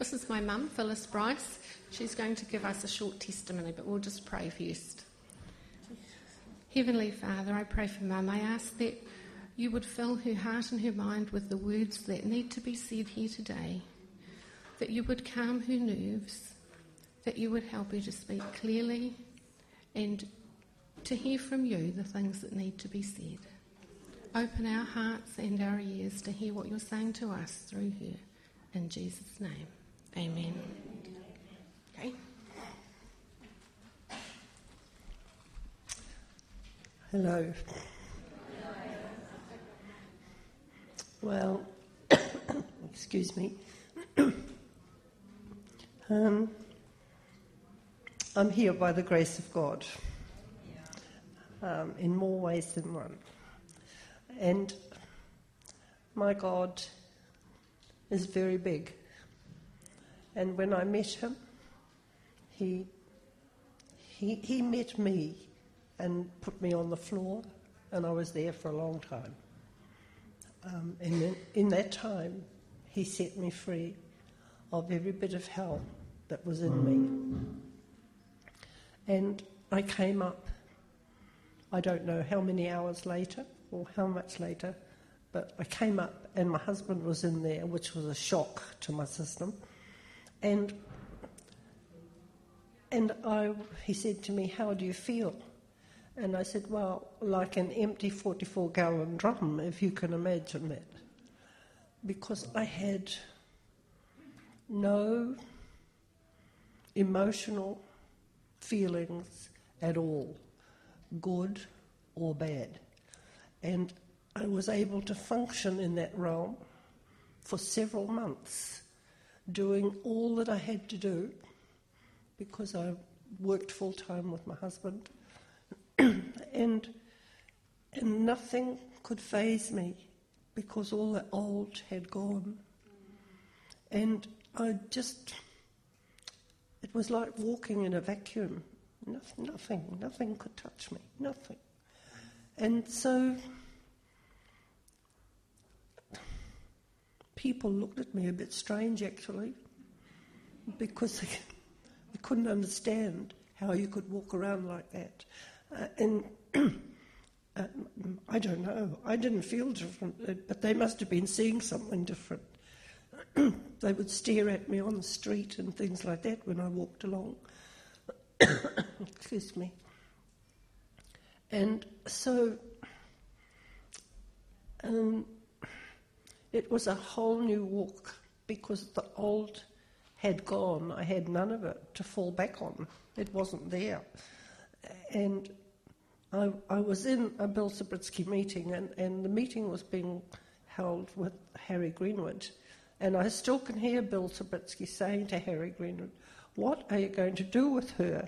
This is my mum, Phyllis Bryce. She's going to give us a short testimony, but we'll just pray first. Heavenly Father, I pray for Mum. I ask that you would fill her heart and her mind with the words that need to be said here today, that you would calm her nerves, that you would help her to speak clearly and to hear from you the things that need to be said. Open our hearts and our ears to hear what you're saying to us through her. In Jesus' name, amen. Okay. Hello. Well, excuse me. I'm here by the grace of God, in more ways than one. And my God is very big. And when I met him, he met me and put me on the floor, and I was there for a long time. And in that time, he set me free of every bit of hell that was in me. And I came up, I don't know how many hours later or how much later, but I came up and my husband was in there, which was a shock to my system. And he said to me, "How do you feel?" And I said, "Well, like an empty 44-gallon drum, if you can imagine that." Because I had no emotional feelings at all, good or bad. And I was able to function in that realm for several months, doing all that I had to do, because I worked full-time with my husband. and nothing could faze me, because all the old had gone. And it was like walking in a vacuum. Nothing could touch me, nothing. And so people looked at me a bit strange, actually, because they couldn't understand how you could walk around like that. I don't know. I didn't feel different, but they must have been seeing something different. They would stare at me on the street and things like that when I walked along. Excuse me. And so it was a whole new walk, because the old had gone. I had none of it to fall back on. It wasn't there. And I was in a Bill Subritsky meeting, and the meeting was being held with Harry Greenwood. And I still can hear Bill Subritsky saying to Harry Greenwood, "What are you going to do with her?"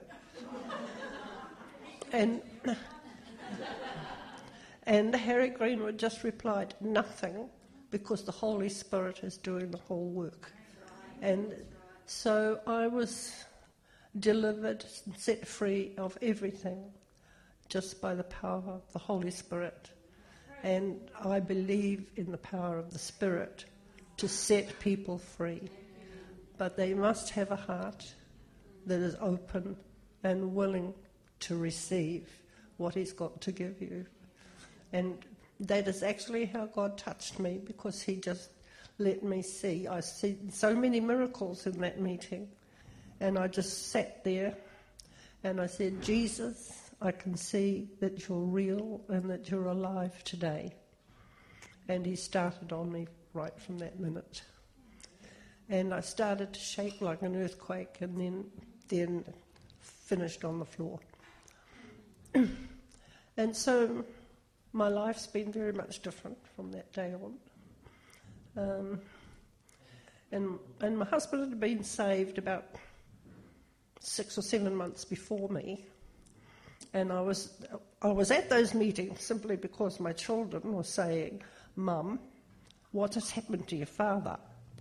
And Harry Greenwood just replied, "Nothing, because the Holy Spirit is doing the whole work." And so I was delivered and set free of everything just by the power of the Holy Spirit. And I believe in the power of the Spirit to set people free. But they must have a heart that is open and willing to receive what he's got to give you. And that is actually how God touched me, because he just let me see. I see so many miracles in that meeting. And I just sat there and I said, "Jesus, I can see that you're real and that you're alive today." And he started on me right from that minute. And I started to shake like an earthquake, and then finished on the floor. And so my life's been very much different from that day on. And my husband had been saved about 6 or 7 months before me. And I was at those meetings simply because my children were saying, "Mum, what has happened to your father?"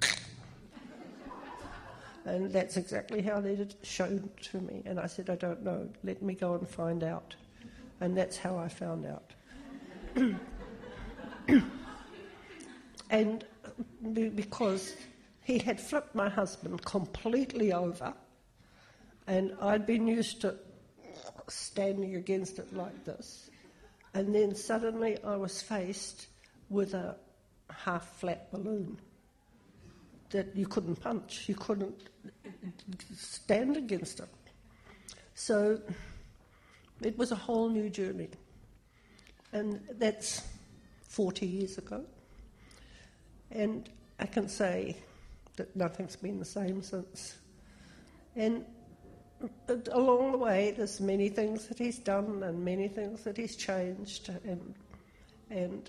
And that's exactly how they showed it to me. And I said, "I don't know. Let me go and find out." And that's how I found out. And because he had flipped my husband completely over, and I'd been used to standing against it like this. And then suddenly I was faced with a half-flat balloon that you couldn't punch, you couldn't stand against it. So it was a whole new journey. And that's 40 years ago. And I can say that nothing's been the same since. And along the way, there's many things that he's done and many things that he's changed. And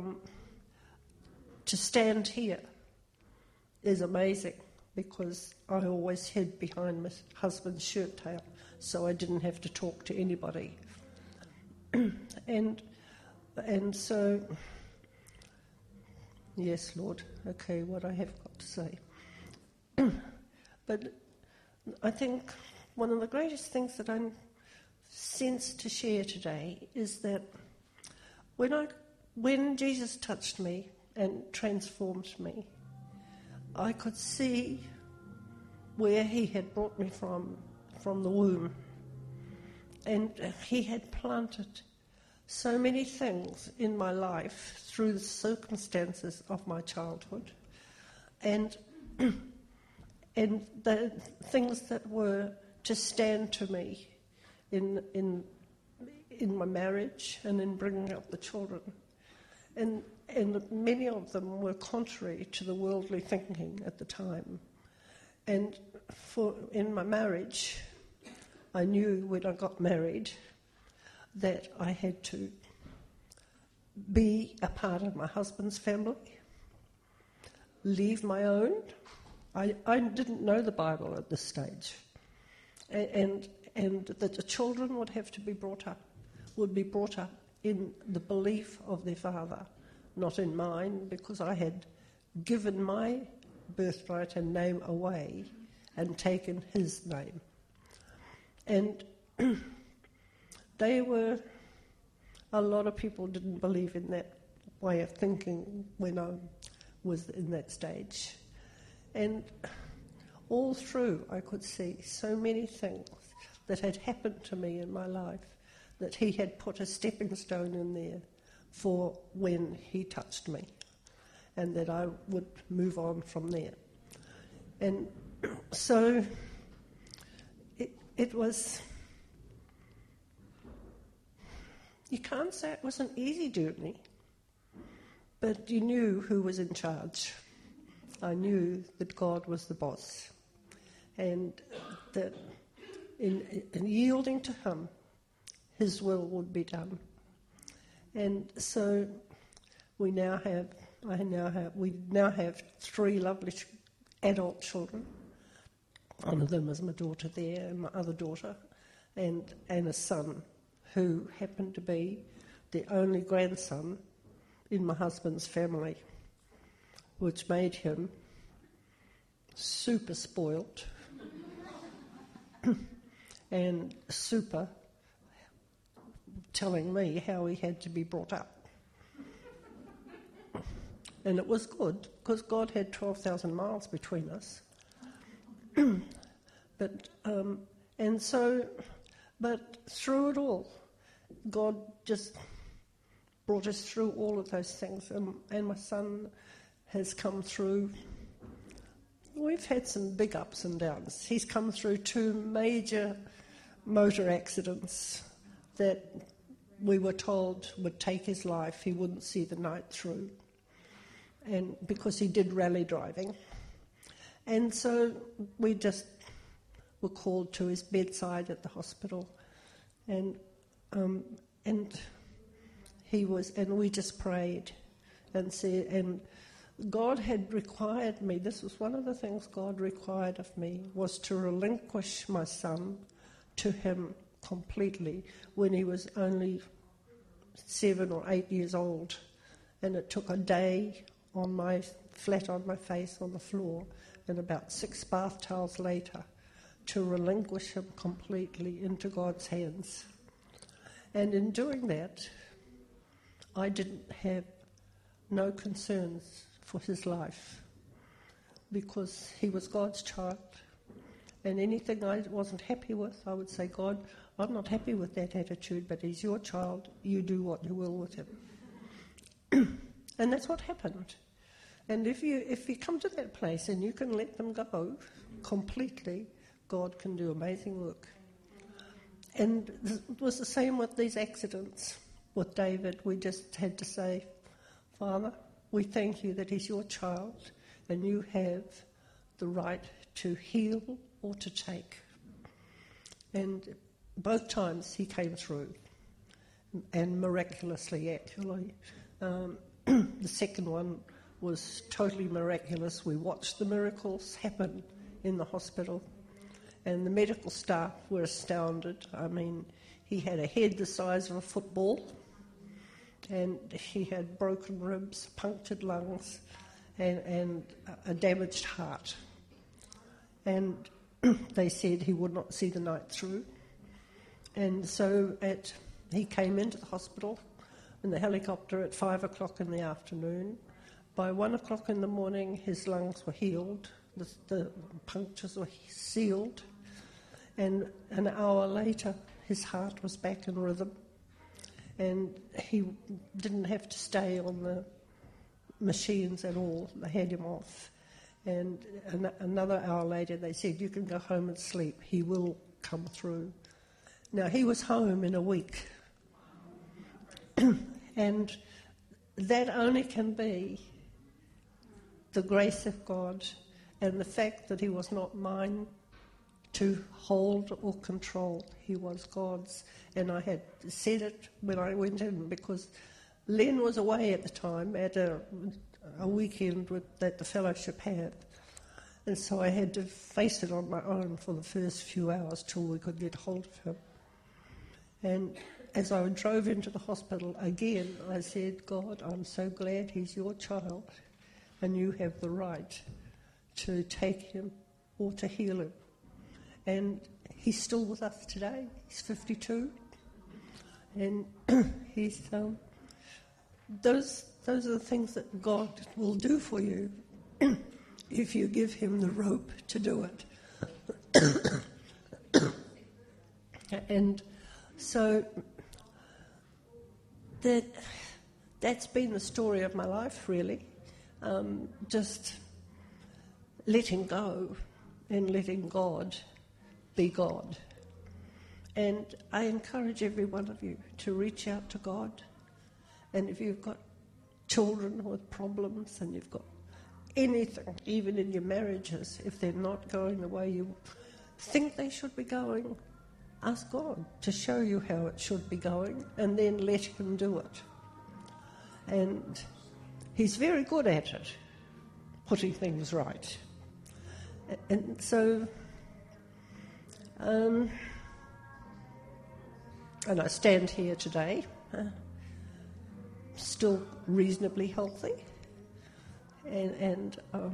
to stand here is amazing, because I always hid behind my husband's shirt tail, so I didn't have to talk to anybody. and so, yes, Lord, okay, what I have got to say. But I think one of the greatest things that I'm sensed to share today is that when Jesus touched me and transformed me, I could see where he had brought me from the womb. And he had planted so many things in my life through the circumstances of my childhood. And the things that were to stand to me in my marriage and in bringing up the children. And many of them were contrary to the worldly thinking at the time. And in my marriage, I knew when I got married that I had to be a part of my husband's family, leave my own. I didn't know the Bible at this stage. And that the children would have to be brought up in the belief of their father, not in mine, because I had given my birthright and name away and taken his name. And a lot of people didn't believe in that way of thinking when I was in that stage. And all through I could see so many things that had happened to me in my life, that he had put a stepping stone in there for when he touched me, and that I would move on from there. And so it was, you can't say it was an easy journey, but you knew who was in charge. I knew that God was the boss, and that in yielding to him, his will would be done. And so we now have 3 lovely adult children. One of them is my daughter there, and my other daughter, and a son who happened to be the only grandson in my husband's family, which made him super spoilt and super telling me how he had to be brought up. And it was good, because God had 12,000 miles between us. But through it all, God just brought us through all of those things. And my son has come through. We've had some big ups and downs. He's come through 2 major motor accidents that we were told would take his life. He wouldn't see the night through, and because he did rally driving. And so we just were called to his bedside at the hospital, and we just prayed and said, and God had required me, this was one of the things God required of me, was to relinquish my son to him completely when he was only 7 or 8 years old. And it took a day flat on my face on the floor, and about 6 bath towels later, to relinquish him completely into God's hands. And in doing that, I didn't have no concerns for his life. because he was God's child. And anything I wasn't happy with, I would say, God, I'm not happy with that attitude, but he's your child. You do what you will with him. And that's what happened. And if you come to that place and you can let them go completely, God can do amazing work. And it was the same with these accidents. With David, we just had to say, Father, we thank you that he's your child and you have the right to heal or to take. And both times he came through, and miraculously, actually. The second one was totally miraculous. We watched the miracles happen in the hospital, and the medical staff were astounded. I mean, he had a head the size of a football, and he had broken ribs, punctured lungs, and a damaged heart. And they said he would not see the night through. And so he came into the hospital in the helicopter at 5 o'clock in the afternoon. By 1 o'clock in the morning, his lungs were healed, the punctures were sealed, and an hour later, his heart was back in rhythm, and he didn't have to stay on the machines at all. They had him off. And another hour later, they said, you can go home and sleep. He will come through. Now, he was home in a week. And that only can be the grace of God and the fact that he was not mine to hold or control. He was God's. And I had said it when I went in, because Len was away at the time at a weekend that the fellowship had. And so I had to face it on my own for the first few hours till we could get hold of him. And as I drove into the hospital again, I said, God, I'm so glad he's your child, and you have the right to take him or to heal him. And he's still with us today. He's 52. And he's those are the things that God will do for you if you give him the rope to do it. And so that's been the story of my life, really. Just letting go and letting God be God. And I encourage every one of you to reach out to God. And if you've got children with problems and you've got anything, even in your marriages, if they're not going the way you think they should be going, ask God to show you how it should be going, and then let him do it. And he's very good at it, putting things right. And so, and I stand here today, still reasonably healthy, and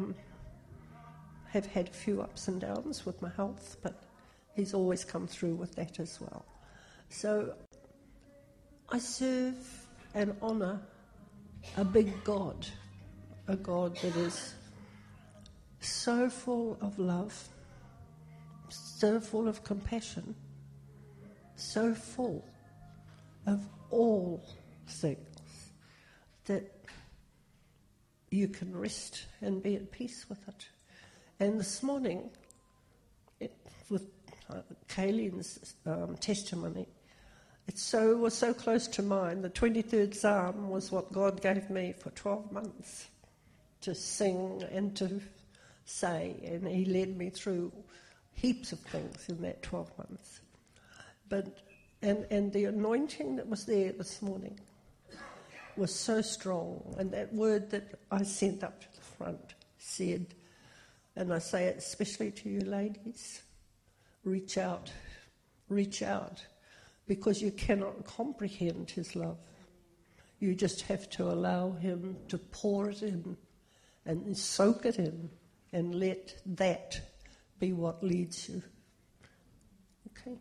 have had a few ups and downs with my health, but he's always come through with that as well. So I serve and honour a big God, a God that is so full of love, so full of compassion, so full of all things that you can rest and be at peace with it. And this morning, with Kayleen's testimony, it was so close to mine. The 23rd Psalm was what God gave me for 12 months to sing and to say, and he led me through heaps of things in that 12 months. But and the anointing that was there this morning was so strong, and that word that I sent up to the front said, and I say it especially to you ladies, reach out, because you cannot comprehend his love. You just have to allow him to pour it in and soak it in and let that be what leads you. Okay?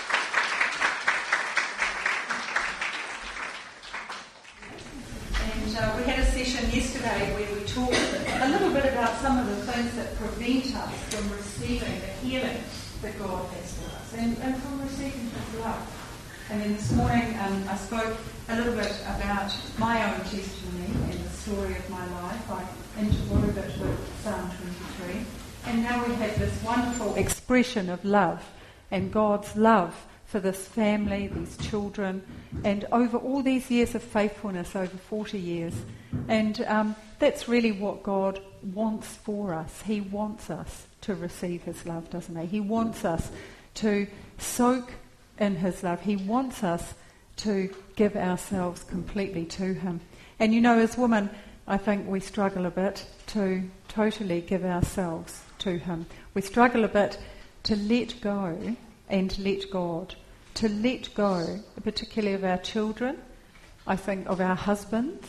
And we had a session yesterday where we talked a little bit about some of the things that prevent us from receiving the healing that God has for us and from receiving His love. And then this morning I spoke a little bit about my own testimony and the story of my life. I interwove it with Psalm 23. And now we have this wonderful expression of love and God's love for this family, these children, and over all these years of faithfulness, over 40 years. And that's really what God wants for us. He wants us to receive His love, doesn't He? He wants us to soak in His love. He wants us to give ourselves completely to Him. And you know, as women, I think we struggle a bit to totally give ourselves to Him. We struggle a bit to let go and let God. To let go, particularly of our children, I think of our husbands.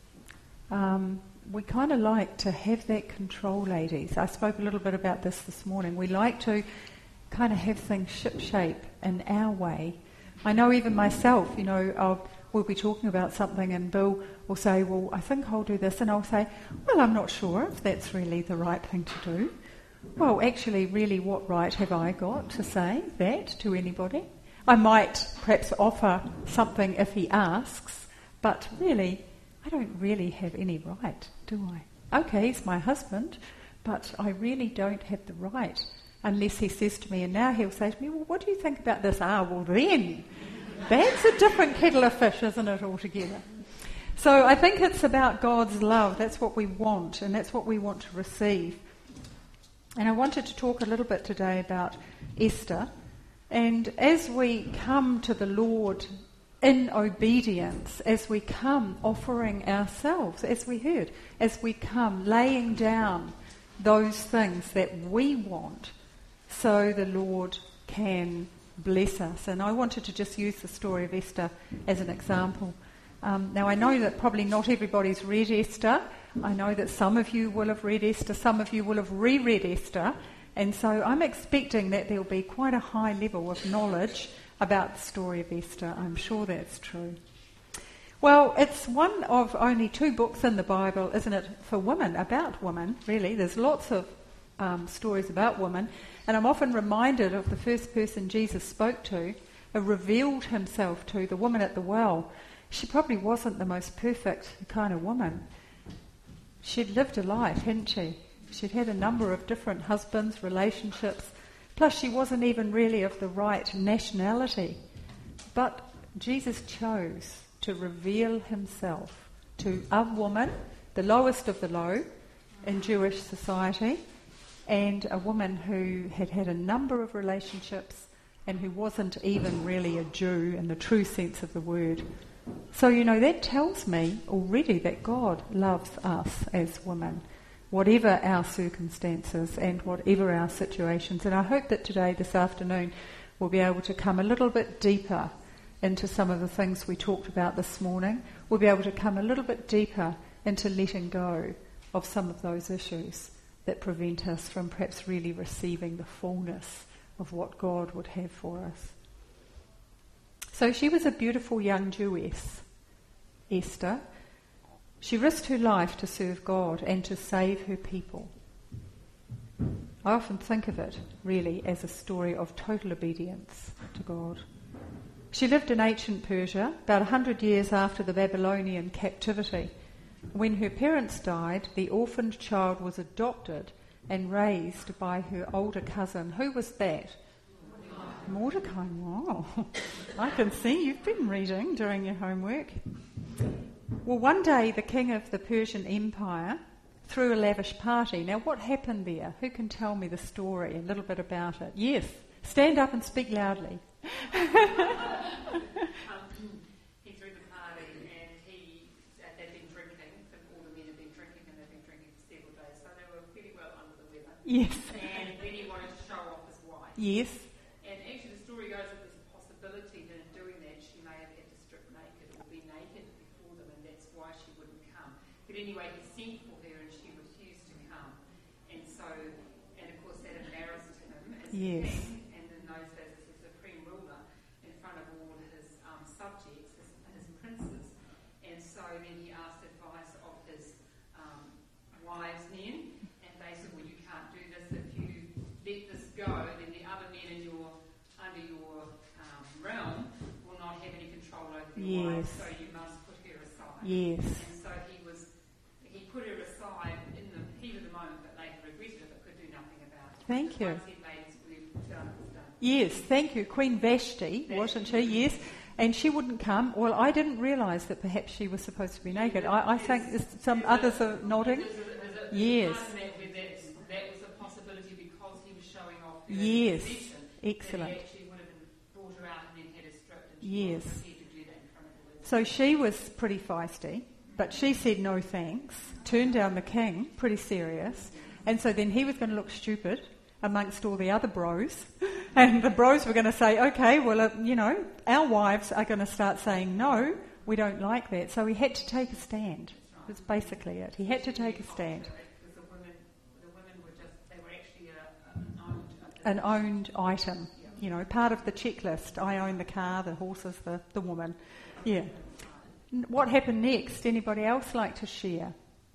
We kind of like to have that control, ladies. I spoke a little bit about this morning. We like to kind of have things ship-shape in our way. I know even myself, you know, we'll be talking about something and Bill will say, well, I think I'll do this. And I'll say, well, I'm not sure if that's really the right thing to do. Well, actually, really, what right have I got to say that to anybody? I might perhaps offer something if he asks, but really, I don't really have any right, do I? Okay, he's my husband, but I really don't have the right unless he says to me, and now he'll say to me, well, what do you think about this? Well then, that's a different kettle of fish, isn't it, altogether? So I think it's about God's love. That's what we want, and that's what we want to receive. And I wanted to talk a little bit today about Esther. And as we come to the Lord in obedience, as we come offering ourselves, as we heard, as we come laying down those things that we want, so the Lord can bless us. And I wanted to just use the story of Esther as an example. Now I know that probably not everybody's read Esther. I know that some of you will have read Esther, some of you will have reread Esther, and so I'm expecting that there'll be quite a high level of knowledge about the story of Esther. I'm sure that's true. Well, it's one of only 2 books in the Bible, isn't it, for women, about women, really. There's lots of stories about women, and I'm often reminded of the first person Jesus spoke to, who revealed himself to, the woman at the well. She probably wasn't the most perfect kind of woman. She'd lived a life, hadn't she? She'd had a number of different husbands, relationships, plus she wasn't even really of the right nationality. But Jesus chose to reveal himself to a woman, the lowest of the low in Jewish society, and a woman who had had a number of relationships and who wasn't even really a Jew in the true sense of the word. So, you know, that tells me already that God loves us as women, whatever our circumstances and whatever our situations. And I hope that today, this afternoon, we'll be able to come a little bit deeper into some of the things we talked about this morning. We'll be able to come a little bit deeper into letting go of some of those issues that prevent us from perhaps really receiving the fullness of what God would have for us. So she was a beautiful young Jewess, Esther. She risked her life to serve God and to save her people. I often think of it, really, as a story of total obedience to God. She lived in ancient Persia, about 100 years after the Babylonian captivity. When her parents died, the orphaned child was adopted and raised by her older cousin. Who was that? Mordecai. Wow. I can see you've been reading during your homework. Well, one day the king of the Persian Empire threw a lavish party. Now, what happened there? Who can tell me the story, a little bit about it? Yes. Stand up and speak loudly. He threw the party and they'd been drinking, all the men had been drinking and they'd been drinking for several days, so they were pretty well under the weather. Yes. And then he wanted to show off his wife. Yes. And actually the story goes that there's a possibility that in doing that she may have had to strip naked or be naked before them, and that's why she wouldn't come. But anyway, he sent for her and she refused to come. And so, and of course that embarrassed him as Yes. king. Subjects, his princes, and so then he asked advice Yes. And so he put her aside in the heat of the moment, but later regretted it, but could do nothing about it. Thank you. Once he'd made his word, done was done. Yes, thank you. Queen Vashti, wasn't she? Yes. And she wouldn't come. Well, I didn't realise that perhaps she was supposed to be naked. I think some others are nodding. Yes. That was a possibility because he was showing off her Yes. position. Excellent. That he actually would have brought her out and then had her stripped. And Yes. she wasn't prepared to do that in front of the So she was pretty feisty, but she said no thanks, turned down the king, pretty serious, and so then he was going to look stupid amongst all the other bros, and the bros were going to say, okay, well, our wives are going to start saying no, we don't like that, so he had to take a stand. That's basically it. He had to take a stand. Because the women were just, they were actually An owned item, part of the checklist. I own the car, the horses, the woman. Yeah. What happened next? Anybody else like to share?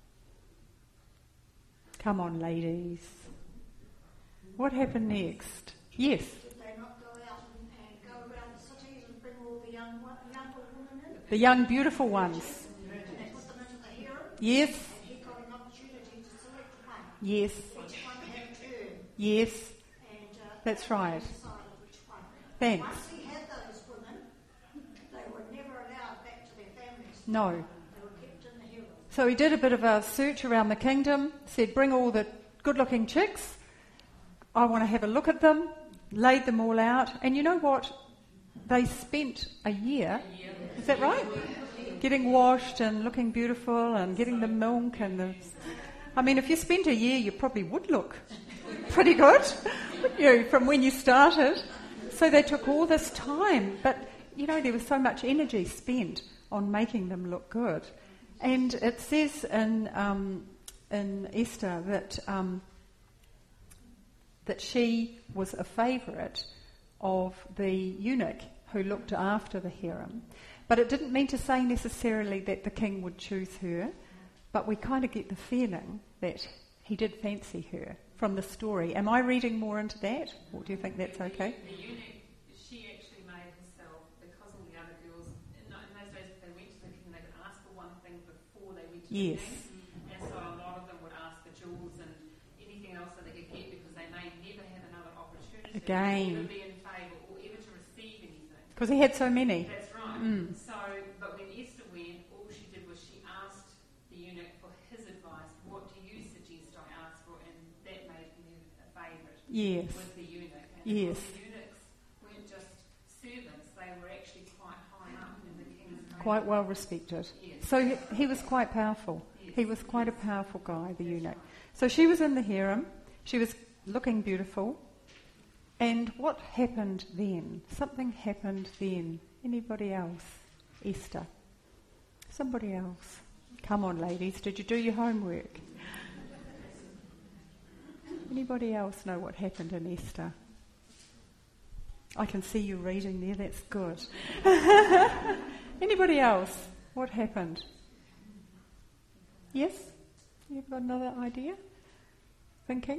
Come on, ladies. What happened next? Yes. Did they not go out and go around the cities and bring all the younger women in? The young, beautiful ones. And put them into the harem? Yes. And he got an opportunity to select one. Yes. Each one had a turn. Yes. And That's right. he decided which one. Thanks. Once he had those women, they were never allowed back to their families. No. They were kept in the harem. So he did a bit of a search around the kingdom, said, bring all the good-looking chicks. I want to have a look at them, laid them all out. And you know what? They spent a year, is that right? Getting washed and looking beautiful and getting the milk and the... I mean, if you spent a year, you probably would look pretty good, wouldn't you, from when you started. So they took all this time. But, there was so much energy spent on making them look good. And it says in Esther that she was a favourite of the eunuch who looked after the harem. But it didn't mean to say necessarily that the king would choose her, but we kind of get the feeling that he did fancy her from the story. Am I reading more into that, or do you think that's okay? The eunuch, she actually made herself, because all the other girls, in those days if they went to the king, they could ask for one thing before they went to the king. And so a lot of them would ask for jewels and anything else that they could get because they may never have another opportunity Again. to be in favour or ever to receive anything. Because he had so many. That's right. So, but when Esther went, all she did was she asked the eunuch for his advice. What do you suggest I ask for? And that made him a favourite Yes. with the eunuch. And Yes. the eunuchs weren't just servants; they were actually quite high up in the king's favour. Quite well respected. Yes. So he was quite powerful. Yes. He was quite a powerful guy, the eunuch. So she was in the harem. She was looking beautiful. And what happened then? Something happened then. Anybody else? Esther. Somebody else. Come on, ladies. Did you do your homework? Anybody else know what happened in Esther? I can see you reading there. That's good. Anybody else? What happened? Yes? You've got another idea? Thinking?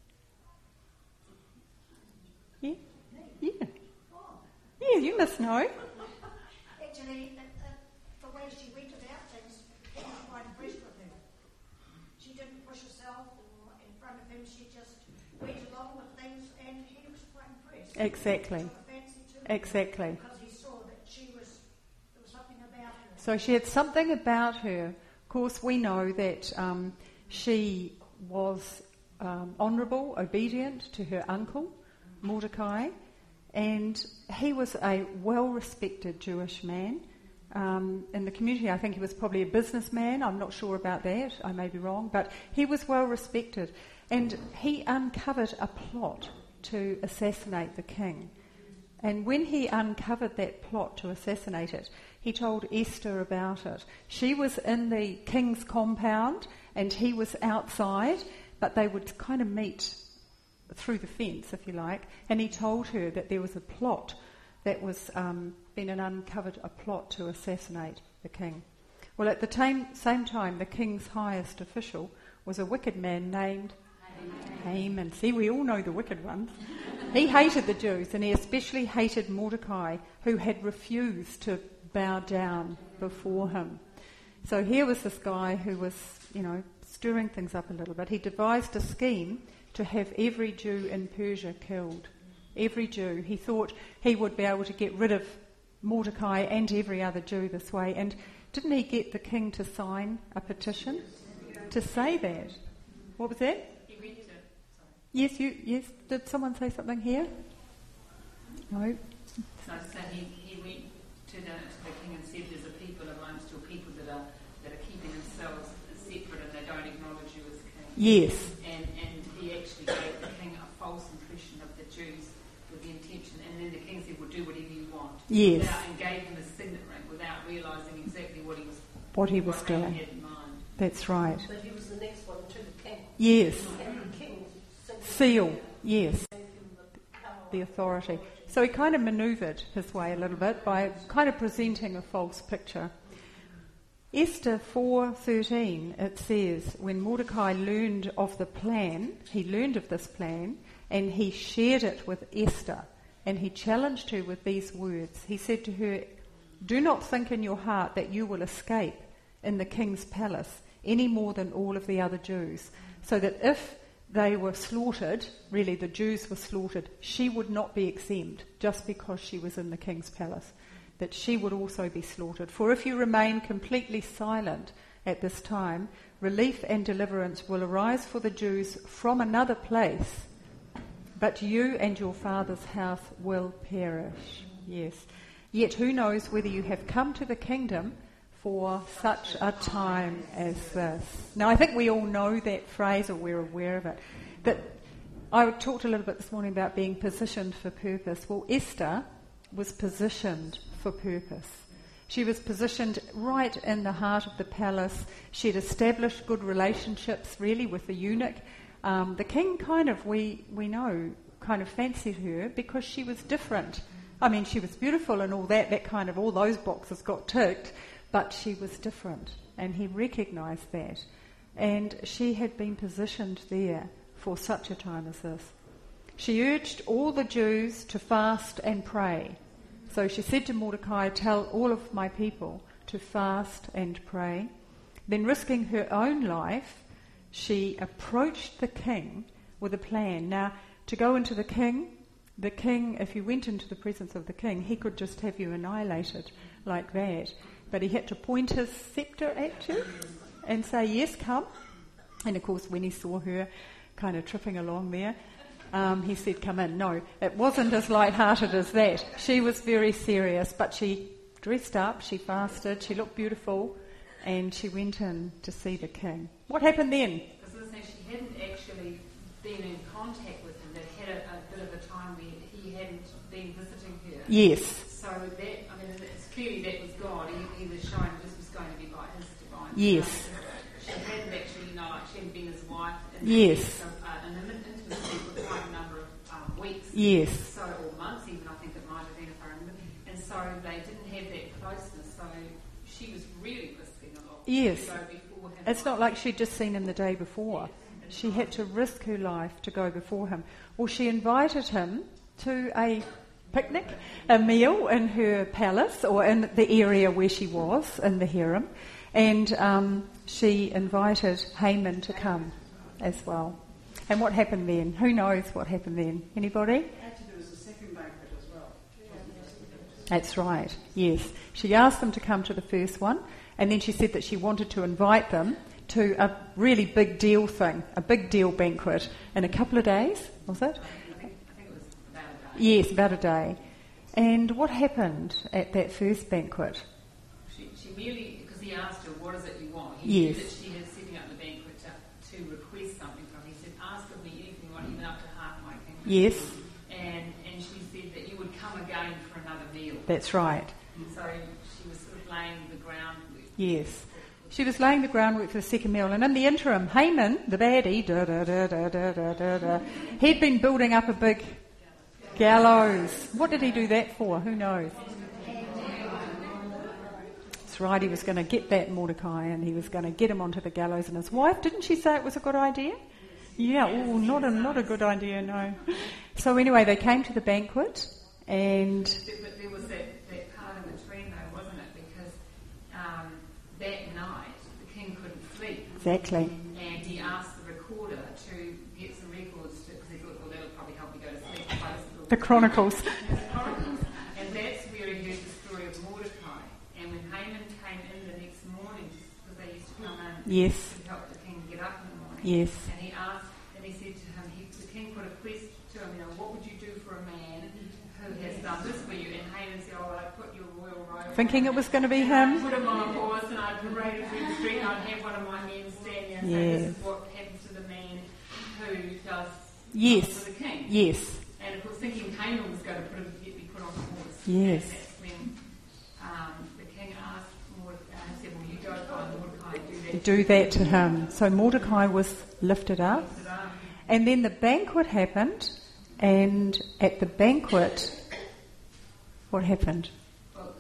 Yeah? Yeah. Yeah, you must know. Actually, the way she went about things, he was quite impressed with her. She didn't push herself or in front of him. She just went along with things, and he was quite impressed. Exactly. He took a fancy to her Exactly. because he saw that there was something about her. So she had something about her. Of course, we know that she was honourable, obedient to her uncle, Mordecai, and he was a well-respected Jewish man. In the community, I think he was probably a businessman. I'm not sure about that. I may be wrong. But he was well-respected. And he uncovered a plot to assassinate the king. And when he uncovered that plot to assassinate it, he told Esther about it. She was in the king's compound and he was outside, but they would kind of meet through the fence, if you like, and he told her that there was a plot that was been uncovered, a plot to assassinate the king. Well, at the same time, the king's highest official was a wicked man named Haman. See, we all know the wicked ones. He hated the Jews, and he especially hated Mordecai, who had refused to bow down before him. So here was this guy who was, stirring things up a little bit. He devised a scheme to have every Jew in Persia killed. Every Jew. He thought he would be able to get rid of Mordecai and every other Jew this way. And didn't he get the king to sign a petition to say that? What was that? Yes, Did someone say something here? No. So he went to the king and said, "There's a people amongst your people that are keeping themselves separate and they don't acknowledge you as king." Yes. And he actually gave the king a false impression of the Jews with the intention, and then the king said, "Well, do whatever you want." Yes. And gave him a signet ring without realising exactly what he was doing. He had in mind. That's right. But he was the next one to the king. Yes. And the king Seal. Yes. The authority. So he kind of manoeuvred his way a little bit by kind of presenting a false picture. Esther 4:13, it says, when Mordecai learned of the plan, he learned of this plan, and he shared it with Esther, and he challenged her with these words. He said to her, "Do not think in your heart that you will escape in the king's palace any more than all of the other Jews, so that if they were slaughtered, really the Jews were slaughtered, she would not be exempt just because she was in the king's palace, that she would also be slaughtered. For if you remain completely silent at this time, relief and deliverance will arise for the Jews from another place, but you and your father's house will perish." Yes. "Yet who knows whether you have come to the kingdom for such a time as this." Now, I think we all know that phrase, or we're aware of it. But I talked a little bit this morning about being positioned for purpose. Well, Esther was positioned for purpose. She was positioned right in the heart of the palace. She'd established good relationships, really, with the eunuch. The king we know, kind of fancied her because she was different. I mean, she was beautiful and all that all those boxes got ticked. But she was different, and he recognised that. And she had been positioned there for such a time as this. She urged all the Jews to fast and pray. So she said to Mordecai, "Tell all of my people to fast and pray." Then, risking her own life, she approached the king with a plan. Now, to go into the king, if you went into the presence of the king, he could just have you annihilated like that. But he had to point his sceptre at you and say, "Yes, come." And of course, when he saw her kind of tripping along there, he said, "Come in." No, it wasn't as light-hearted as that. She was very serious, but she dressed up, she fasted, she looked beautiful, and she went in to see the king. What happened then? Because she hadn't actually been in contact with him. They had a bit of a time where he hadn't been visiting her. Yes. So it's clearly that was God. He was showing this was going to be by his divine. Yes. She hadn't actually, she hadn't been his wife. Yes. An intimacy for quite a number of weeks. Yes. So, or months even, I think it might have been, if I remember. And so they didn't have that closeness. So she was really risking a lot. Yes. To go before him. It's not like she'd just seen him the day before. She had to risk her life to go before him. Well, she invited him to a picnic, a meal in her palace, or in the area where she was, in the harem, and she invited Haman to come as well. And what happened then? Who knows what happened then? Anybody? Actually, there was a second banquet as well. That's right, yes. She asked them to come to the first one, and then she said that she wanted to invite them to a really big deal thing, a big deal banquet in a couple of days, was it? I think it was about a day. Yes, about a day. And what happened at that first banquet? She merely, because he asked her, "What is it you want?" He Yes. knew that she had setting up the banquet to request something from him. He said, "Ask of me anything you want, even up to half my kingdom." Yes, And she said that you would come again for another meal. that's right. So she was sort of laying the groundwork. Yes. She was laying the groundwork for the second meal, and in the interim, Haman, the baddie, he'd been building up a big gallows. What did he do that for? Who knows? That's right, he was going to get that Mordecai, and he was going to get him onto the gallows. And his wife, didn't she say it was a good idea? Yeah, not a good idea, no. So anyway, they came to the banquet, and But there was that part in between, though, wasn't it? Because that night, Exactly. And he asked the recorder to get some records because he thought, well, that'll probably help me go to sleep. If I listen to all The Chronicles. And that's where he heard the story of Mordecai. And when Haman came in the next morning, because they used to come in Yes. to help the king get up in the morning, Yes. and he asked, and he said to him, the king put a quest to him, what would you do for a man who has done this for you? And Haman said, I put your royal robe Thinking it was going to be him. put him on a horse and I'd parade through the street and I'd have one of my men stand there and say, this is what happens to the man who does for the king. Yes. And of course thinking Haman was going to be put on a horse. Yes. And that's when the king asked Mordecai and said, well, you go find Mordecai and Do that to him. So Mordecai was lifted up. And then the banquet happened. And at the banquet, what happened? Well,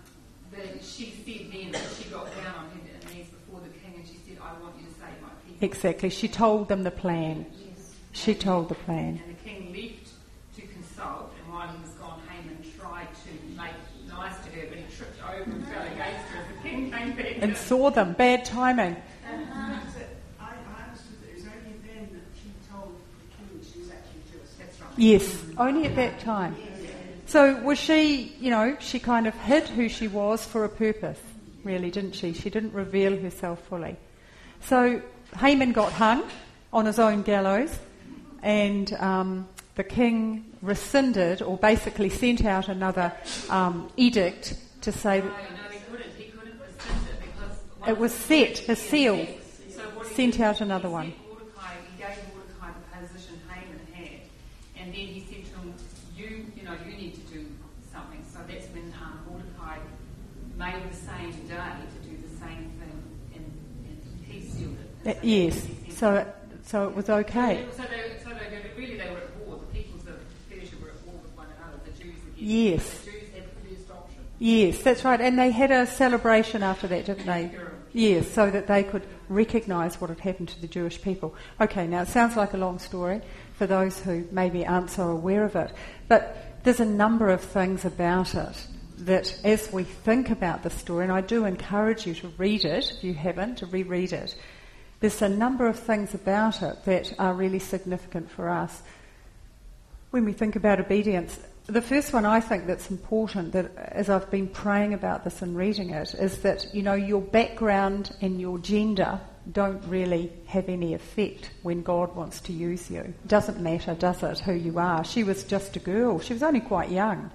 she said then that she got down on her knees before the king and she said, I want you to save my people. Exactly. She told them the plan. She told the plan. And the king left to consult, and while he was gone, Haman tried to make it nice to her, but he tripped over and fell against her. The king came back And saw them. Bad timing. I understood that it was only then that she told the king she was actually Jewish. That's right. Yes. Only at that time. So was she, she kind of hid who she was for a purpose, really, didn't she? She didn't reveal herself fully. So Haman got hung on his own gallows, and the king rescinded, or basically sent out another edict to say that No, he couldn't. He couldn't rescind it because it was set, a seal, So what he sent did, out another he one. sent Mordecai, he gave Mordecai the position Haman had, and then he said to him, you need to do something. So that's when Mordecai made the same day to do the same thing, and he sealed it. Yes, so it was okay. So they were at war. The peoples of Persia were at war with one another. The Jews against Yes. the Jews had the first option. Yes, that's right. And they had a celebration after that, didn't they? Yes, so that they could recognise what had happened to the Jewish people. Okay, now it sounds like a long story for those who maybe aren't so aware of it. But there's a number of things about it that as we think about the story, and I do encourage you to read it, if you haven't, to reread it, there's a number of things about it that are really significant for us. When we think about obedience, the first one I think that's important, that as I've been praying about this and reading it, is that, your background and your gender don't really have any effect when God wants to use you. It doesn't matter, does it, who you are? She was just a girl. She was only quite young.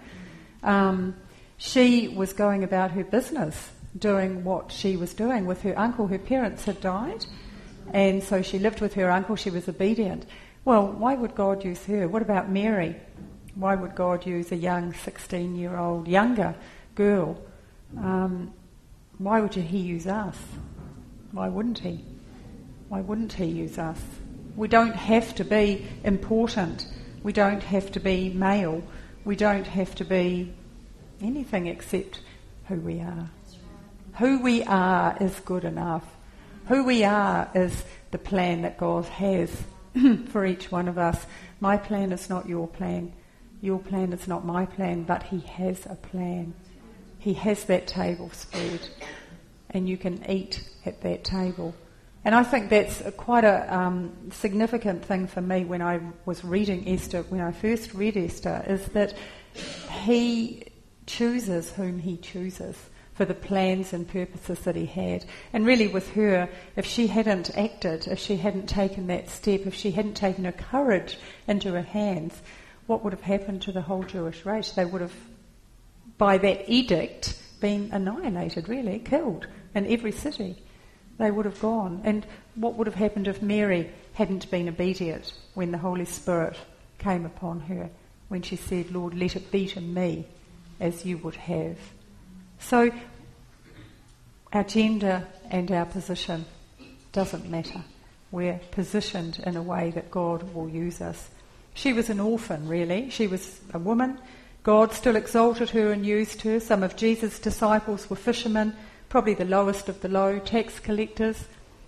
She was going about her business, doing what she was doing with her uncle. Her parents had died, and so she lived with her uncle. She was obedient. Well, why would God use her? What about Mary? Why would God use a young 16-year-old, younger girl? Why would he use us? Why wouldn't he? Why wouldn't he use us? We don't have to be important. We don't have to be male. We don't have to be anything except who we are. Who we are is good enough. Who we are is the plan that God has for each one of us. My plan is not your plan. Your plan is not my plan, but he has a plan. He has that table spread, and you can eat at that table. And I think that's quite a significant thing for me when I was reading Esther, when I first read Esther, is that he chooses whom he chooses for the plans and purposes that he had. And really with her, if she hadn't acted, if she hadn't taken that step, if she hadn't taken her courage into her hands, what would have happened to the whole Jewish race? They would have, by that edict, been annihilated, really, killed in every city. They would have gone. And what would have happened if Mary hadn't been obedient when the Holy Spirit came upon her, when she said, Lord, let it be to me as you would have. So our gender and our position doesn't matter. We're positioned in a way that God will use us. She was an orphan, really. She was a woman. God still exalted her and used her. Some of Jesus' disciples were fishermen, probably the lowest of the low, tax collectors.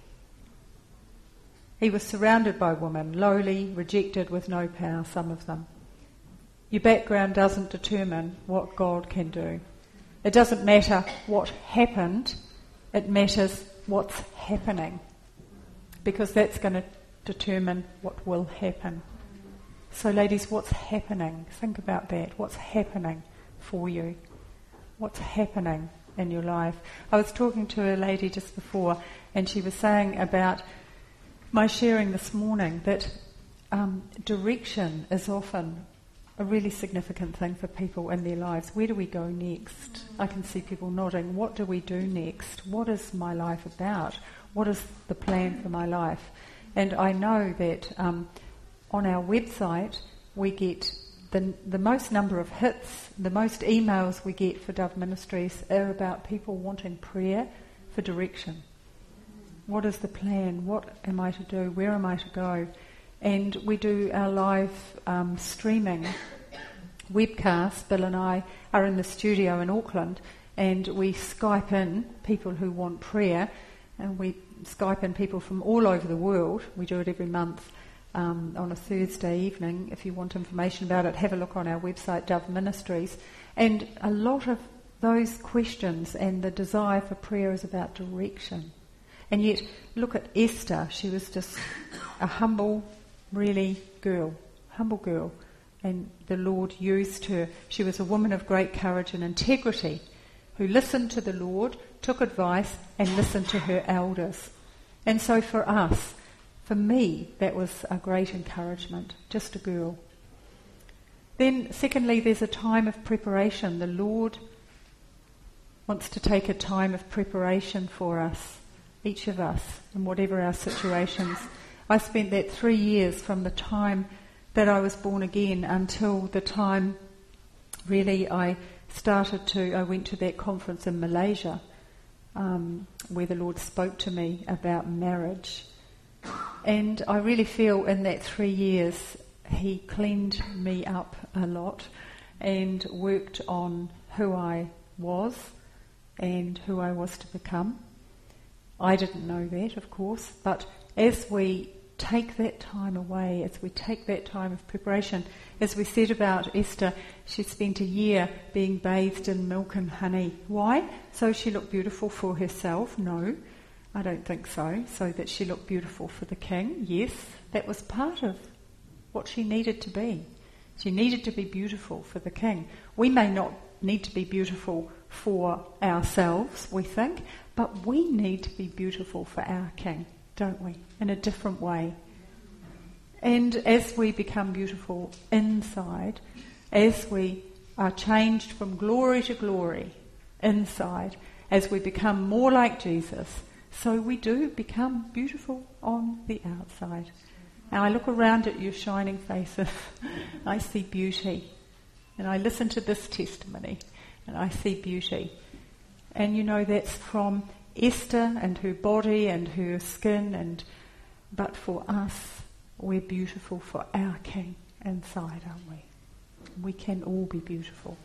He was surrounded by women, lowly, rejected, with no power, some of them. Your background doesn't determine what God can do. It doesn't matter what happened, it matters what's happening. because that's going to determine what will happen. So ladies, what's happening? Think about that. What's happening for you? What's happening in your life? I was talking to a lady just before, and she was saying about my sharing this morning that direction is often a really significant thing for people in their lives. Where do we go next? I can see people nodding. What do we do next? What is my life about? What is the plan for my life? And I know that on our website we get the most number of hits, the most emails we get for Dove Ministries are about people wanting prayer for direction. What is the plan? What am I to do? Where am I to go? And we do our live streaming webcast. Bill and I are in the studio in Auckland, and we Skype in people who want prayer, and we Skype in people from all over the world. We do it every month on a Thursday evening. If you want information about it, have a look on our website, Dove Ministries. And a lot of those questions and the desire for prayer is about direction. And yet, look at Esther. She was just a humble girl, and the Lord used her. She was a woman of great courage and integrity who listened to the Lord, took advice, and listened to her elders. And so for us, for me, that was a great encouragement, just a girl. Then secondly, there's a time of preparation. The Lord wants to take a time of preparation for us, each of us, in whatever our situations. I spent that 3 years from the time that I was born again until the time really I went to that conference in Malaysia where the Lord spoke to me about marriage. And I really feel in that 3 years He cleaned me up a lot and worked on who I was and who I was to become. I didn't know that, of course, but as we take that time away, as we take that time of preparation, as we said about Esther, she spent a year being bathed in milk and honey. Why? So she looked beautiful for herself? No, I don't think so. So that she looked beautiful for the king? Yes, that was part of what she needed to be. She needed to be beautiful for the king. We may not need to be beautiful for ourselves, we think, but we need to be beautiful for our king, don't we? In a different way. And as we become beautiful inside, as we are changed from glory to glory inside, as we become more like Jesus, so we do become beautiful on the outside. Now I look around at your shining faces, I see beauty. And I listen to this testimony, and I see beauty. And you know that's from Esther and her body and her skin, but for us, we're beautiful for our King inside, aren't we? We can all be beautiful.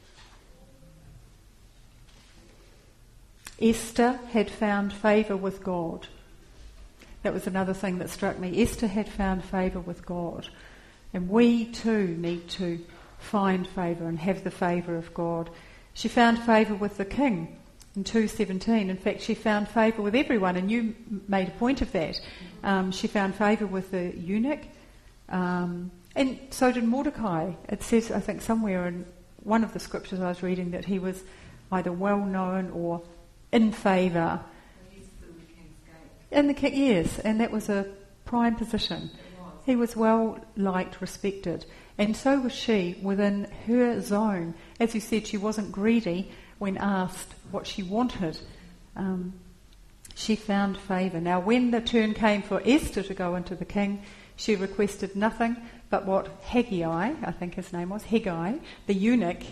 Esther had found favour with God. That was another thing that struck me. Esther had found favour with God. And we too need to find favour and have the favour of God. She found favour with the king in 2:17. In fact, she found favour with everyone, and you made a point of that. She found favour with the eunuch, and so did Mordecai. It says, I think, somewhere in one of the scriptures I was reading that he was either well known or in favour. In the king, yes, and that was a prime position. He was well liked, respected, and so was she within her zone. As you said, she wasn't greedy when asked what she wanted. She found favour. Now, when the turn came for Esther to go into the king, she requested nothing but what Haggai, I think his name was, Haggai, the eunuch,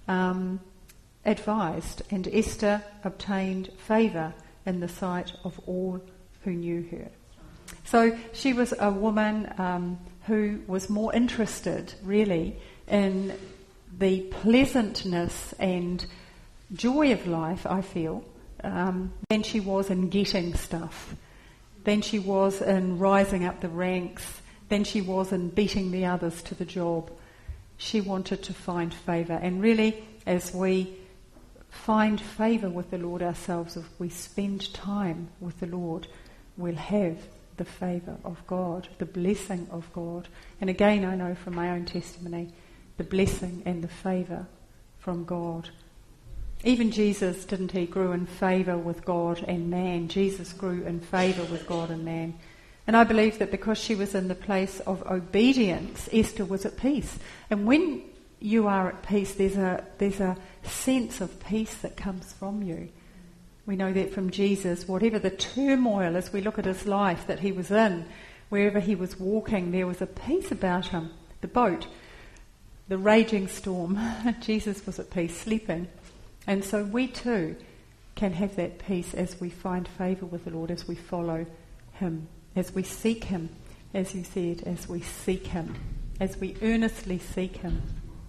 advised, and Esther obtained favour in the sight of all who knew her. So she was a woman who was more interested, really, in the pleasantness and joy of life, I feel, than she was in getting stuff, than she was in rising up the ranks, than she was in beating the others to the job. She wanted to find favour. And really, as we find favour with the Lord ourselves, if we spend time with the Lord, we'll have the favour of God, the blessing of God. And again, I know from my own testimony, the blessing and the favour from God. Even Jesus, didn't he, grew in favour with God and man. Jesus grew in favour with God and man. And I believe that because she was in the place of obedience, Esther was at peace. And when you are at peace, there's a sense of peace that comes from you. We know that from Jesus. Whatever the turmoil, as we look at his life that he was in, wherever he was walking, there was a peace about him. The boat, the raging storm, Jesus was at peace, sleeping. And so we too can have that peace as we find favour with the Lord, as we follow him, as we seek him, as you said, as we seek him, as we earnestly seek him.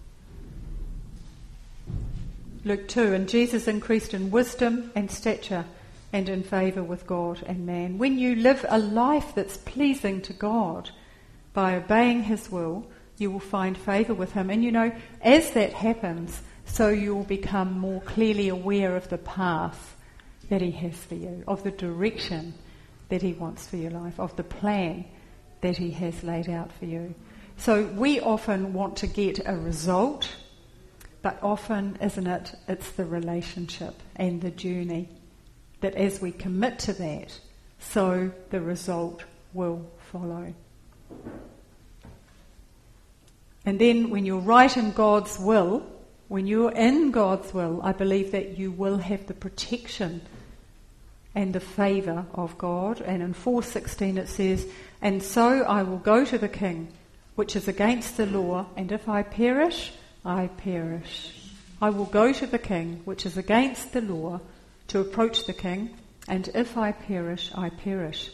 Luke 2, and Jesus increased in wisdom and stature and in favour with God and man. When you live a life that's pleasing to God by obeying his will, you will find favour with him. And you know, as that happens, so you'll become more clearly aware of the path that he has for you, of the direction that he wants for your life, of the plan that he has laid out for you. So we often want to get a result, but often, isn't it, it's the relationship and the journey that as we commit to that, so the result will follow. And then when you're right in God's will, when you're in God's will, I believe that you will have the protection and the favour of God. And in 4:16 it says, and so I will go to the king, which is against the law, and if I perish, I perish. I will go to the king, which is against the law, to approach the king, and if I perish, I perish.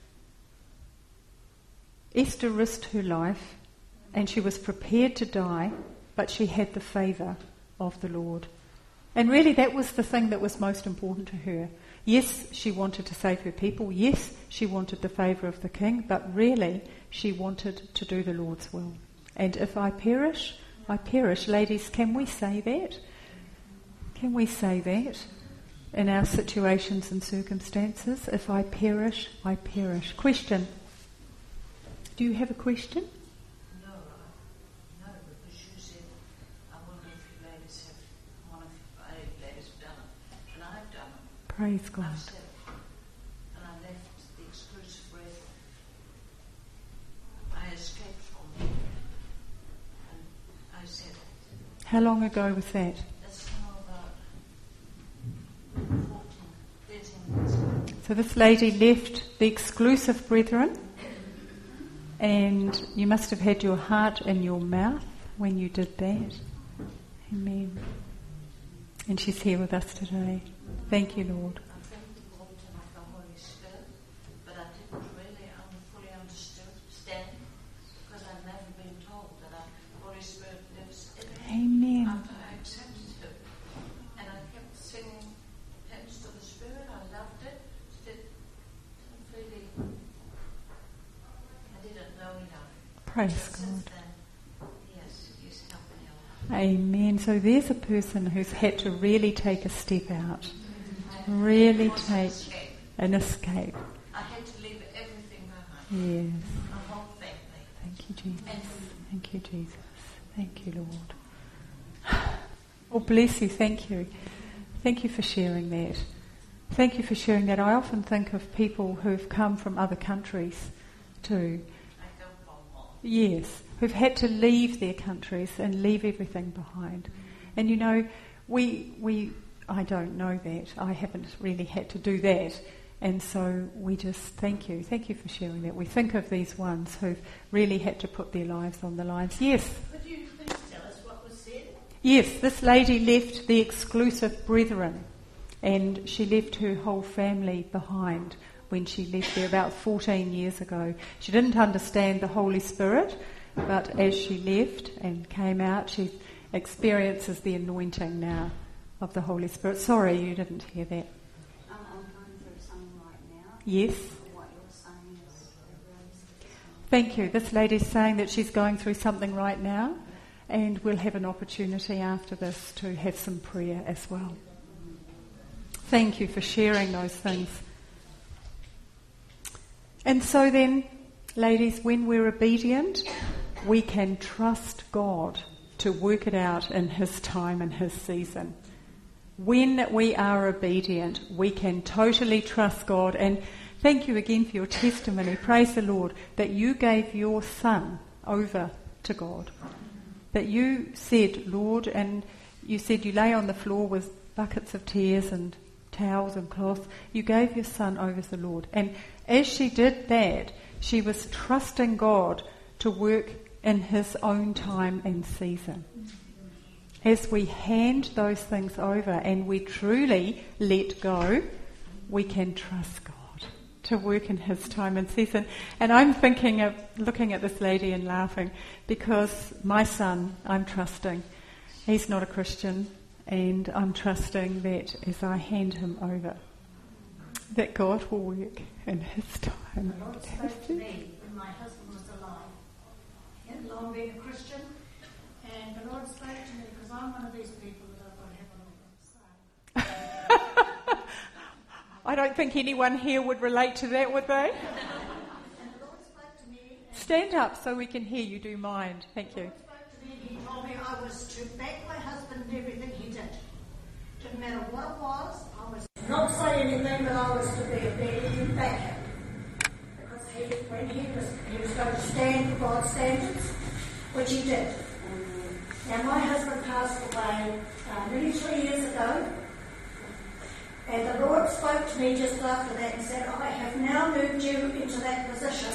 Esther risked her life, and she was prepared to die, but she had the favour of the Lord. And really that was the thing that was most important to her. Yes, she wanted to save her people. Yes, she wanted the favour of the king, but really she wanted to do the Lord's will. And if I perish, I perish. Ladies, can we say that? Can we say that in our situations and circumstances? If I perish, I perish. Question. Do you have a question? No, because you said, I wonder if you ladies have, one of you ladies have done it, and I've done it. Praise God. I've said, and I left the exclusive breath. I escaped from it, and I said it. How long ago was that? That's now about 14, 13 months ago. So this lady left the exclusive brethren, and you must have had your heart in your mouth when you did that. Amen. And she's here with us today. Thank you, Lord. I felt the water like the Holy Spirit, but I didn't really fully understand, because I've never been told that the Holy Spirit lives in me. Amen. After I accepted Him, and I kept singing hymns to the Spirit. I loved it. I didn't know enough. Praise But since God. then, yes, He's helped me a lot. Amen. So there's a person who's had to really take a step out. Really take an escape. I had to leave everything behind. Yes. My whole family. Thank you, Jesus. And Thank you, Jesus. Thank you, Lord. Oh, bless you. Thank you. Thank you for sharing that. Thank you for sharing that. I often think of people who've come from other countries too. I come from home. Yes, who've had to leave their countries and leave everything behind. And you know, I don't know that. I haven't really had to do that. And so we just thank you. Thank you for sharing that. We think of these ones who've really had to put their lives on the lines. Yes? Could you please tell us what was said? Yes, this lady left the exclusive brethren, and she left her whole family behind when she left there about 14 years ago. She didn't understand the Holy Spirit, but as she left and came out, she experiences the anointing now of the Holy Spirit. Sorry, you didn't hear that. I'm going through something right now. Yes. What you're saying is Thank you. This lady's saying that she's going through something right now, and we'll have an opportunity after this to have some prayer as well. Thank you for sharing those things. And so then, ladies, when we're obedient, we can trust God to work it out in His time and His season. When we are obedient, we can totally trust God. And thank you again for your testimony. Praise the Lord that you gave your son over to God. That you said, Lord, and you said you lay on the floor with buckets of tears and towels and cloths. You gave your son over to the Lord. And as she did that, she was trusting God to work in His own time and season. As we hand those things over and we truly let go, we can trust God to work in His time and season. And I'm thinking of looking at this lady and laughing because my son, I'm trusting, he's not a Christian, and I'm trusting that as I hand him over, that God will work in His time. The Lord spoke to me when my husband was alive. He hadn't long been a Christian, and the Lord spoke to me because I'm one of these people that I've got to have a little bit of say. I don't think anyone here would relate to that, would they? And the Lord spoke to me. Stand up so we can hear you. Do mind. Thank you. The Lord spoke to me and He told me I was to back my husband in everything he did. Didn't matter what it was, I was not say anything, but I was to be obedient and back him. Because when he was going to stand for God's standards, which he did. Now my husband passed away nearly 3 years ago. And the Lord spoke to me just after that and said, I have now moved you into that position.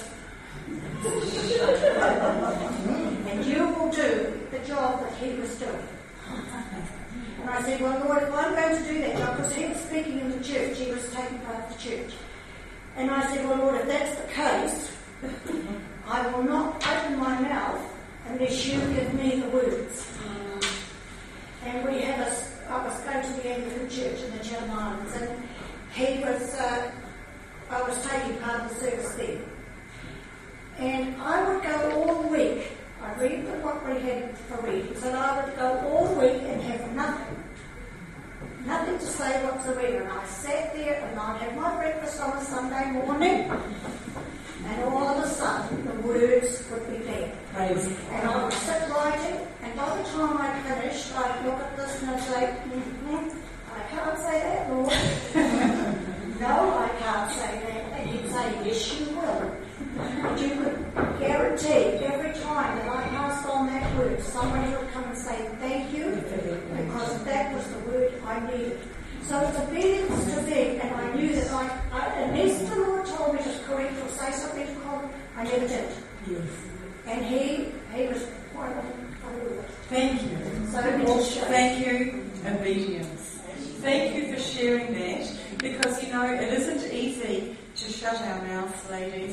And you will do the job that he was doing. And I said, well, Lord, if I'm going to do that job, because he was speaking in the church, he was taking part of the church. And I said, well, Lord, if that's the case, I will not open my mouth unless you give me the words. And I was going to the Anglican Church in the Channel Islands, and I was taking part of the service there. And I would go all week. I'd read what we had for readings, and I would go all week and have nothing to say whatsoever. And I sat there and I'd have my breakfast on a Sunday morning, and all of a sudden the words would be there. And I would sit writing, and by the time I finished, I'd look at this and I'd say, I can't say that, Lord. No, I can't say that. And he'd say, yes, you will. And you could guarantee every time that I passed on that word, somebody would come and say, thank you, because that was the word I needed. So it's obedience to them, and I knew that unless the Lord told me to correct or say something to Colin, I never did. Yes. And he was quite a Thank you. So thank you, obedience. Thank you for sharing that, because you know it isn't easy to shut our mouths, ladies.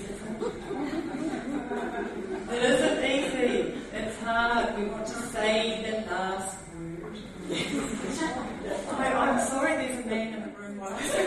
It isn't easy. It's hard. We want to say the last word. I'm sorry, there's a man in the room.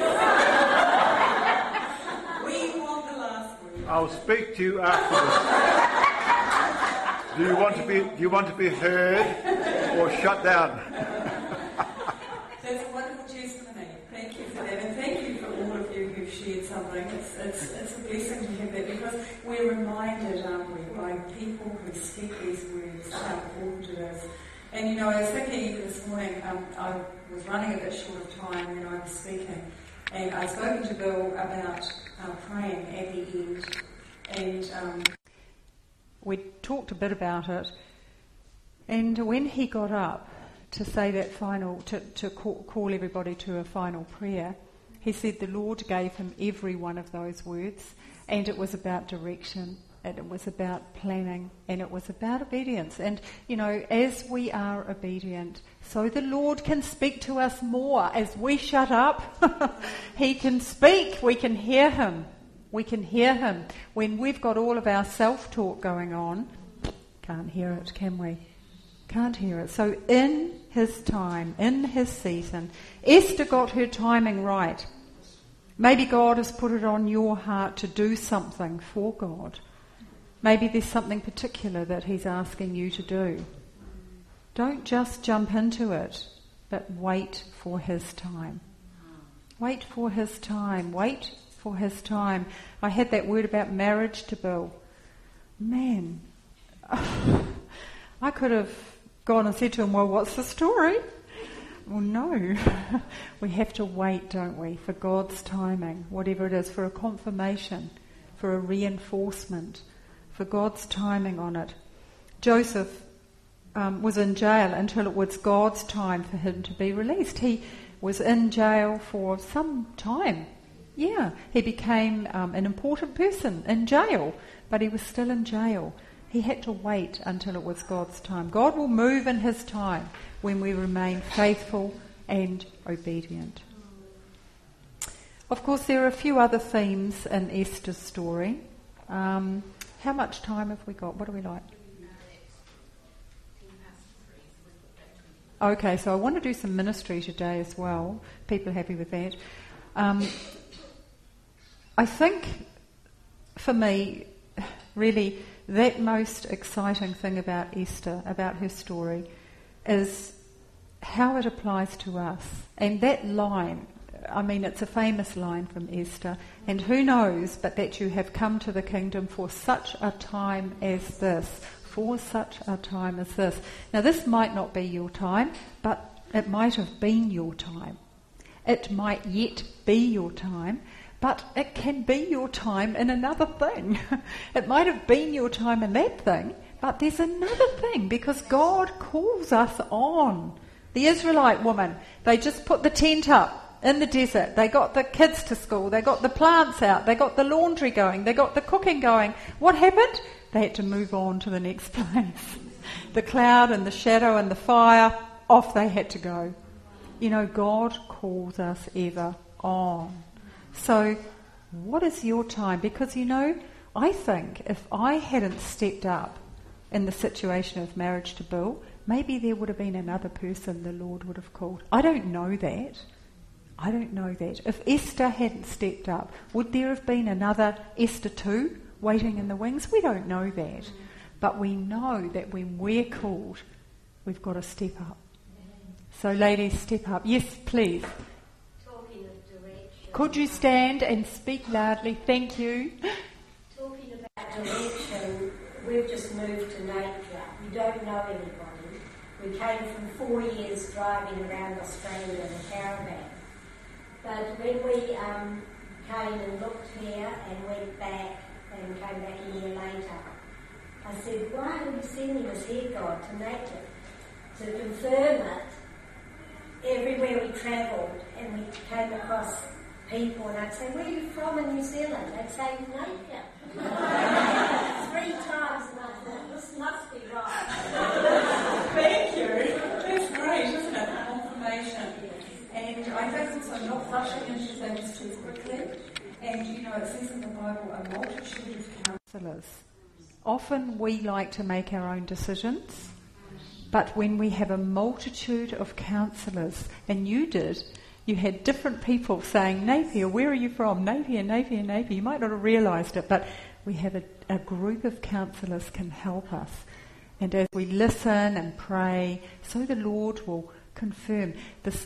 We want the last word. I'll speak to you afterwards. Do you want to be heard or shut down? That's a wonderful testimony. Thank you for that, and thank you for all of you who've shared something. It's a blessing to have that, because we're reminded, aren't we, by people who speak these words how important it is. And you know, I was thinking even this morning, I was running a bit short of time when I was speaking, and I'd spoken to Bill about praying at the end, and we talked a bit about it, and when he got up to say that final, to call everybody to a final prayer, he said the Lord gave him every one of those words, and it was about direction, and it was about planning, and it was about obedience. And, you know, as we are obedient, so the Lord can speak to us more. As we shut up, he can speak. We can hear him. We can hear him. When we've got all of our self-talk going on, can't hear it, can we? Can't hear it. So in his time, in his season, Esther got her timing right. Maybe God has put it on your heart to do something for God. Maybe there's something particular that he's asking you to do. Don't just jump into it, but wait for his time. Wait for his time. Wait for his time. I had that word about marriage to Bill. Man, I could have gone and said to him, well, what's the story? Well, no. We have to wait, don't we, for God's timing, whatever it is, for a confirmation, for a reinforcement, for God's timing on it. Joseph was in jail until it was God's time for him to be released. He was in jail for some time. Yeah, he became an important person in jail, but he was still in jail. He had to wait until it was God's time. God will move in his time when we remain faithful and obedient. Of course, there are a few other themes in Esther's story. How much time have we got? What do we like? Okay, so I want to do some ministry today as well. People are happy with that. I think, for me, really, that most exciting thing about Esther, about her story, is how it applies to us. And that line, I mean, it's a famous line from Esther, and who knows but that you have come to the kingdom for such a time as this. For such a time as this. Now, this might not be your time, but it might have been your time. It might yet be your time, but it can be your time in another thing. It might have been your time in that thing, but there's another thing, because God calls us on. The Israelite woman, they just put the tent up in the desert. They got the kids to school. They got the plants out. They got the laundry going. They got the cooking going. What happened? They had to move on to the next place. The cloud and the shadow and the fire, off they had to go. You know, God calls us ever on. So, what is your time? Because, you know, I think if I hadn't stepped up in the situation of marriage to Bill, maybe there would have been another person the Lord would have called. I don't know that. I don't know that. If Esther hadn't stepped up, would there have been another Esther 2 waiting in the wings? We don't know that. But we know that when we're called, we've got to step up. So ladies, step up. Yes, please. Talking of direction. Could you stand and speak loudly? Thank you. Talking about direction, we've just moved to Napier. We don't know anybody. We came from 4 years driving around Australia in a caravan. But when we came and looked here and went back and came back a year later, I said, why are you sending us here, God, to Napier? To confirm it, everywhere we travelled and we came across people and I'd say, where are you from in New Zealand? They'd say, Napier. 3 times and I thought, this must be right. Thank you. That's great, isn't it? Confirmation. And I think also not rushing into things too quickly. And you know, it says in the Bible, a multitude of counsellors. Often we like to make our own decisions, but when we have a multitude of counsellors, and you did, you had different people saying, Napier, where are you from? Napier, Napier, Napier. You might not have realised it, but we have a group of counsellors can help us. And as we listen and pray, so the Lord will confirm this.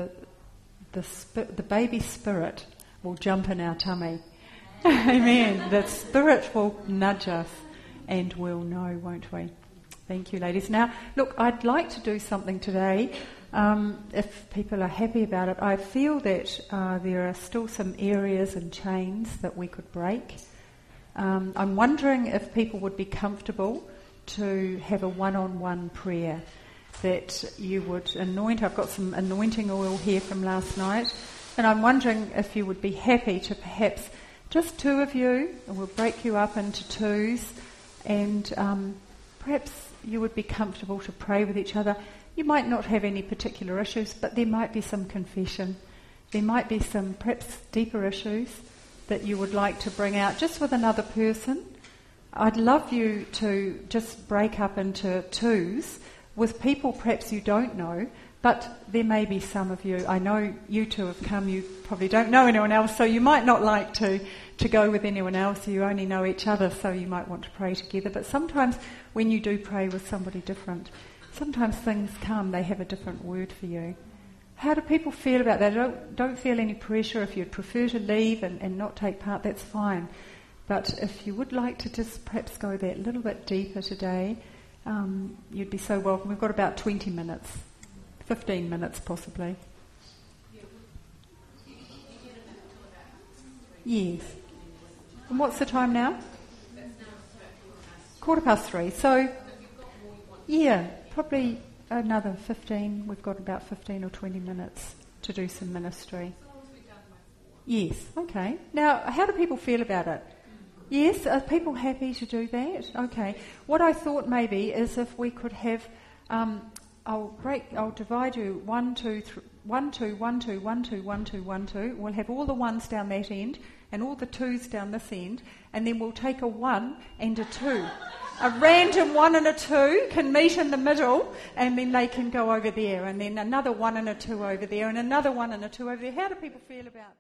The baby spirit will jump in our tummy. Amen. The spirit will nudge us and we'll know, won't we? Thank you, ladies. Now, look, I'd like to do something today. If people are happy about it, I feel that there are still some areas and chains that we could break. I'm wondering if people would be comfortable to have a one-on-one prayer, that you would anoint. I've got some anointing oil here from last night, and I'm wondering if you would be happy to perhaps just 2 of you, and we'll break you up into 2s, and perhaps you would be comfortable to pray with each other. You might not have any particular issues, but there might be some confession. There might be some perhaps deeper issues that you would like to bring out just with another person. I'd love you to just break up into 2s with people perhaps you don't know, but there may be some of you. I know you 2 have come, you probably don't know anyone else, so you might not like to go with anyone else. You only know each other, so you might want to pray together. But sometimes when you do pray with somebody different, sometimes things come, they have a different word for you. How do people feel about that? Don't feel any pressure. If you'd prefer to leave and not take part, that's fine. But if you would like to just perhaps go that little bit deeper today, you'd be so welcome. We've got about 20 minutes, 15 minutes possibly. Yes. And what's the time now? 3:15. So, yeah, probably another 15. We've got about 15 or 20 minutes to do some ministry. Yes, okay. Now, how do people feel about it? Yes, are people happy to do that? Okay. What I thought maybe is if we could have, I'll divide you 1, 2, 3, 1, 2, 1, 2, 1, 2, 1, 2, 1, 2. We'll have all the ones down that end and all the twos down this end, and then we'll take a 1 and a 2. A random 1 and a 2 can meet in the middle, and then they can go over there, and then another 1 and a 2 over there, and another 1 and a 2 over there. How do people feel about